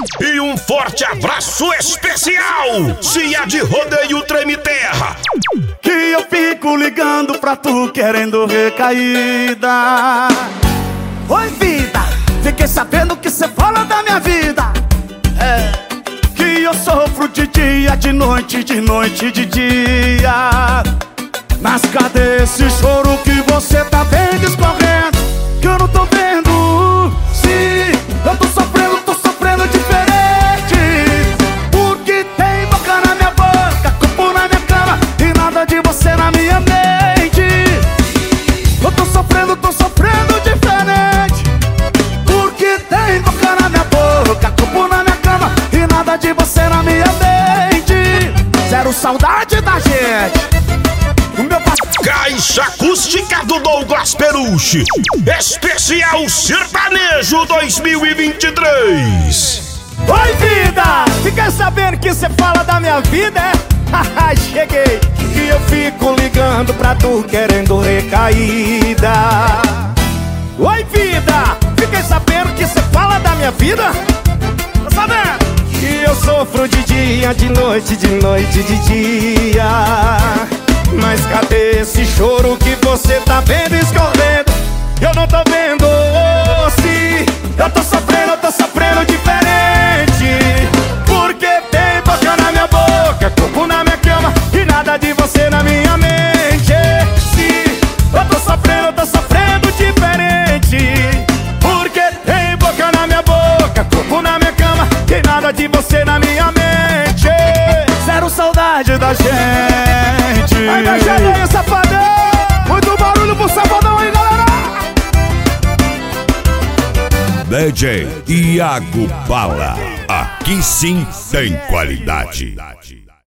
E um forte abraço especial, Cia de Rodeio Treme Terra. Que eu fico ligando pra tu querendo recaída. Oi vida, fiquei sabendo que cê fala da minha vida. Que eu sofro de dia, de noite, de noite, de dia. Mas cadê esse choro que você tá vendo escorrendo? Que eu não tô vendo. Sim, eu tô sofrendo diferente. Porque tem boca na minha boca, corpo na minha cama e nada de você na minha mente. Eu tô sofrendo diferente. Porque tem boca na minha boca, corpo na minha cama e nada de você na minha mente. Zero saudade da gente. Caixa Acústica do Douglas Peruche, especial sertanejo 2023. Oi vida, fiquei sabendo que cê fala da minha vida, é? Cheguei, que eu fico ligando pra tu querendo recaída. Oi vida, fiquei sabendo que cê fala da minha vida. Tá sabendo? Que eu sofro de dia, de noite, de noite, de dia. Mas cadê esse choro que você tá vendo escorrendo? Eu não tô vendo. Se eu tô sofrendo diferente. Porque tem boca na minha boca, corpo na minha cama e nada de você na minha mente. Se eu tô sofrendo diferente. Porque tem boca na minha boca, corpo na minha cama e nada de você na minha mente. Zero saudade da gente. Aí da gente aí, safadão. Muito barulho pro safadão aí, galera. DJ Iago Bala, aqui sim tem qualidade.